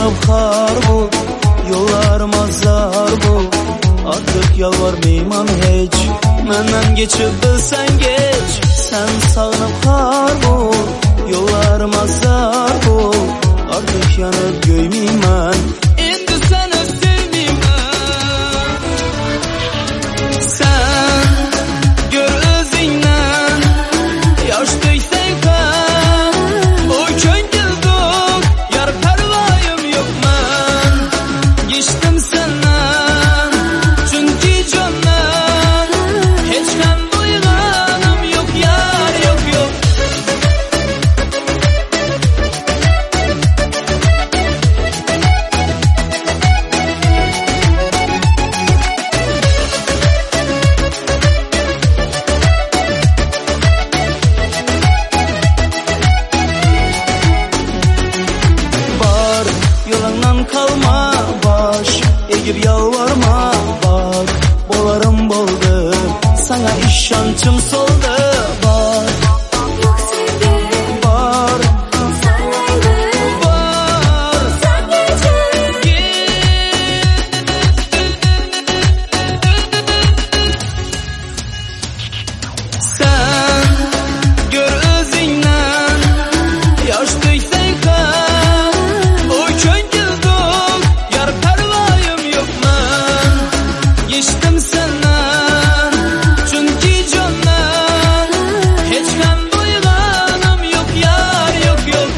sağlanıp har bu, yollarım azar bu. Artık yalvarmayman hiç, menden geçip bilsen geç. Sen sağlanıp har bu, yollarım azar bu. Artık yanıp göymeyman, endi seni sevmeyman. Sen gör özünden, yaş döksen kan. O köngüldük, yar pervayım yok man. Geçtim senden, çünkü candan. Hiç hem duyganım yok yar, yok yok. Yolundan kalma, baş egip yalvarma. Bak, bolarım boldu, sana işancım soldu. Bak, Yok sevdim, var, senleydin, var. sen geçin. Sen gör özünden, yaş döksen kan. O köngüldük, yar pervayım yok man. Geçtim senden, çünkü candan. Hiç hem duyganım yok yar, yok yok.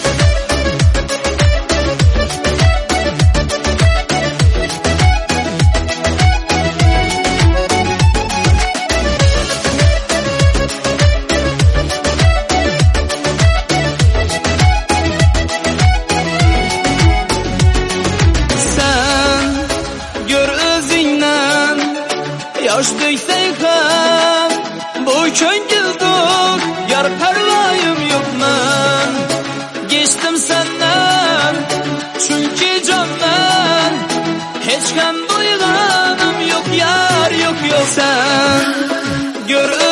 Sen gör özünden, yaş döksen kan. Bu köngüldük, yar pervayım yok man. Geçtim senden, çünkü candan. Hiç hem duyganım yok yar, yok yok. Sen gör